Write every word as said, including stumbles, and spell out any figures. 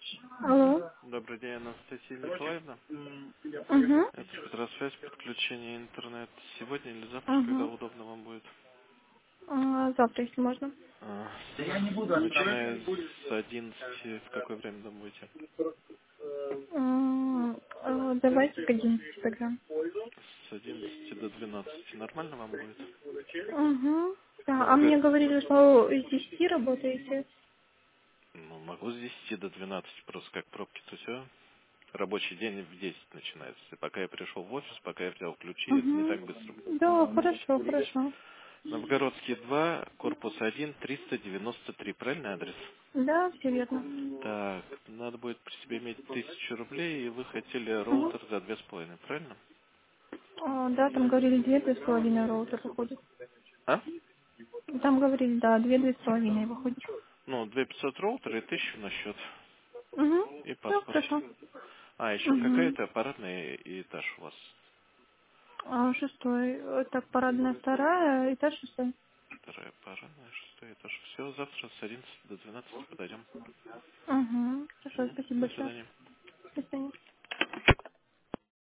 Алло. Добрый день, Анастасия Николаевна. Угу. Это Петросвязь, подключение интернет сегодня или завтра, когда Угу. удобно вам будет. А, завтра, если можно. А, с- начиная с одиннадцати, в какое время там будете? М, а, давайте к одиннадцати тогда. С одиннадцати до двенадцати. Нормально вам будет? Угу. Да, а мне Новго... говорили, что с десяти работаете. Ну, могу с десяти до двенадцати, просто как пробки, то все. Рабочий день в десять начинается. И пока я пришел в офис, пока я взял ключи, это не так быстро Угу. Да, будет. хорошо, хорошо. Новгородский два, корпус один, триста девяносто три. Правильный адрес? Да, все верно. Так, надо будет при себе иметь тысячу рублей, и вы хотели Угу. роутер за две с половиной, правильно? А, да, там говорили две, две с половиной роутер выходит. А? Там говорили, да, две, две с половиной выходит. Ну, две пятьсот роутера и тысячу на счет. Угу. И Да, паспорт. хорошо. А, еще Угу. какая-то аппаратный этаж у вас. А, шестой. э, Так, парадная вторая, этаж шестой. Вторая аппаратная, шестой этаж. Все, завтра с одиннадцати до двенадцати подойдем. Угу. Хорошо, Мгм. спасибо До большое. свидания. До свидания.